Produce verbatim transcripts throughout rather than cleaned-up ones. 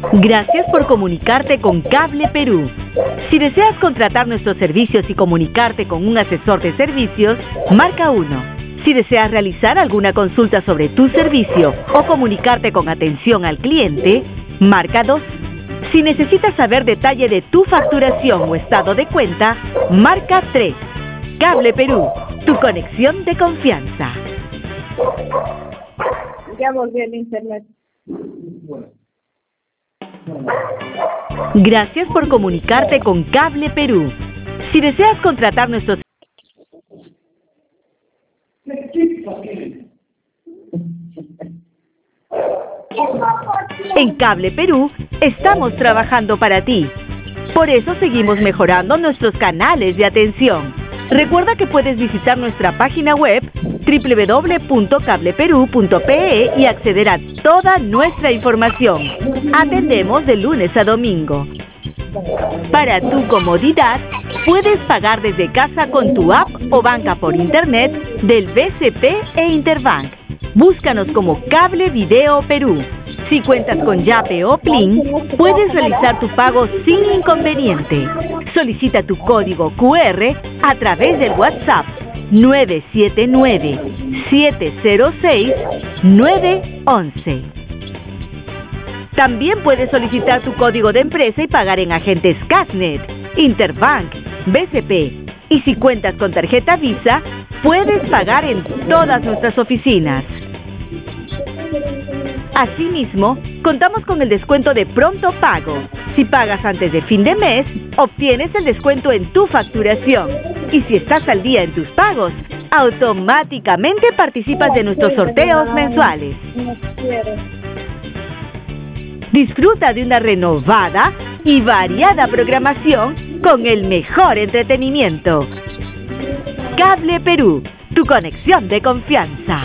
Gracias por comunicarte con Cable Perú. Si deseas contratar nuestros servicios y comunicarte con un asesor de servicios, marca uno. Si deseas realizar alguna consulta sobre tu servicio o comunicarte con atención al cliente, marca dos. Si necesitas saber detalle de tu facturación o estado de cuenta, marca tres. Cable Perú, tu conexión de confianza. Ya volví al internet. Gracias por comunicarte con Cable Perú. Si deseas contratar nuestros... En Cable Perú estamos trabajando para ti. Por eso seguimos mejorando nuestros canales de atención. Recuerda que puedes visitar nuestra página web doble u doble u doble u punto cable perú punto pe e y acceder a toda nuestra información. Atendemos de lunes a domingo. Para tu comodidad, puedes pagar desde casa con tu app o banca por internet del B C P e Interbank. Búscanos como Cable Video Perú. Si cuentas con Yape o Plin, puedes realizar tu pago sin inconveniente. Solicita tu código cu erre a través del WhatsApp nueve siete nueve, siete cero seis, nueve once. También puedes solicitar tu código de empresa y pagar en agentes Casnet, Interbank, B C P. Y si cuentas con tarjeta Visa, puedes pagar en todas nuestras oficinas. Asimismo, contamos con el descuento de pronto pago. Si pagas antes de fin de mes, obtienes el descuento en tu facturación. Y si estás al día en tus pagos, automáticamente participas de nuestros sorteos mensuales. Disfruta de una renovada y variada programación con el mejor entretenimiento. Cable Perú, tu conexión de confianza.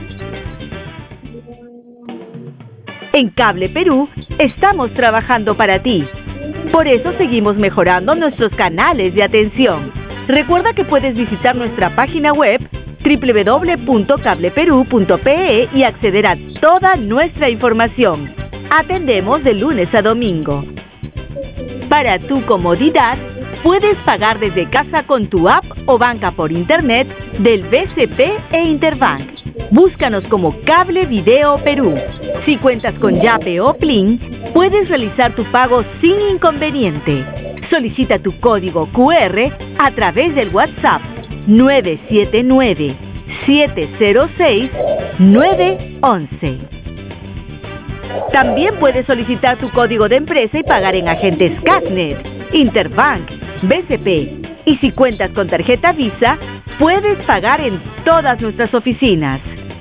En Cable Perú estamos trabajando para ti. Por eso seguimos mejorando nuestros canales de atención. Recuerda que puedes visitar nuestra página web doble u doble u doble u punto cable perú punto pe e y acceder a toda nuestra información. Atendemos de lunes a domingo. Para tu comodidad, puedes pagar desde casa con tu app o banca por internet del B C P e Interbank. Búscanos como Cable Video Perú. Si cuentas con Yape o Plin, puedes realizar tu pago sin inconveniente. Solicita tu código cu erre a través del WhatsApp nueve siete nueve, siete cero seis, nueve once. También puedes solicitar tu código de empresa y pagar en agentes Casnet, Interbank, B C P. Y si cuentas con tarjeta Visa, puedes pagar en todas nuestras oficinas.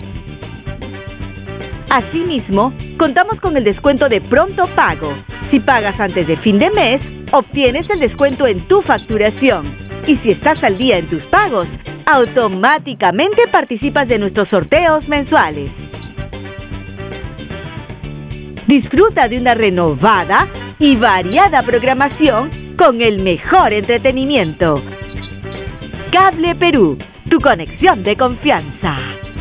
Asimismo, contamos con el descuento de pronto pago. Si pagas antes de fin de mes, obtienes el descuento en tu facturación. Y si estás al día en tus pagos, automáticamente participas de nuestros sorteos mensuales. Disfruta de una renovada y variada programación con el mejor entretenimiento. Cable Perú, tu conexión de confianza.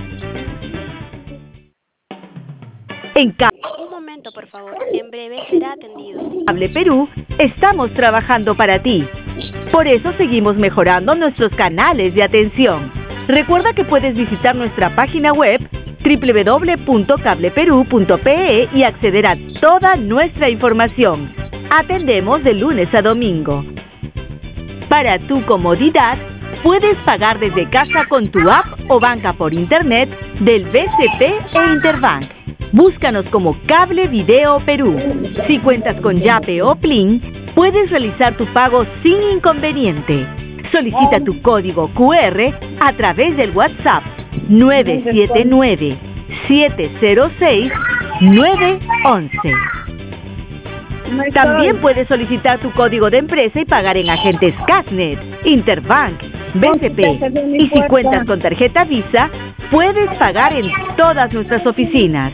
En Cable... Un momento, por favor. En breve será atendido. Cable Perú estamos trabajando para ti. Por eso seguimos mejorando nuestros canales de atención. Recuerda que puedes visitar nuestra página web doble u doble u doble u punto cable perú punto pe e y acceder a toda nuestra información. Atendemos de lunes a domingo. Para tu comodidad, puedes pagar desde casa con tu app o banca por internet del B C P e Interbank. Búscanos como Cable Video Perú. Si cuentas con Yape o Plin, puedes realizar tu pago sin inconveniente. Solicita tu código cu erre a través del WhatsApp nueve siete nueve, siete cero seis, nueve once. También puedes solicitar tu código de empresa y pagar en agentes Casnet, Interbank, B C P. Y si cuentas con tarjeta Visa, puedes pagar en todas nuestras oficinas.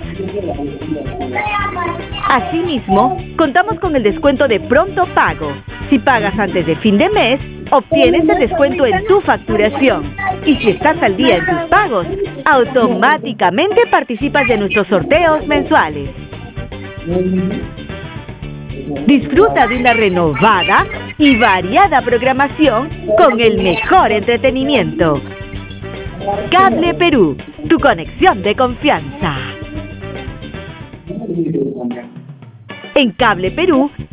Asimismo, contamos con el descuento de pronto pago. Si pagas antes de fin de mes, obtienes el descuento en tu facturación. Y si estás al día en tus pagos, automáticamente participas de nuestros sorteos mensuales. Disfruta de una renovada y variada programación con el mejor entretenimiento. Cable Perú, tu conexión de confianza. En Cable Perú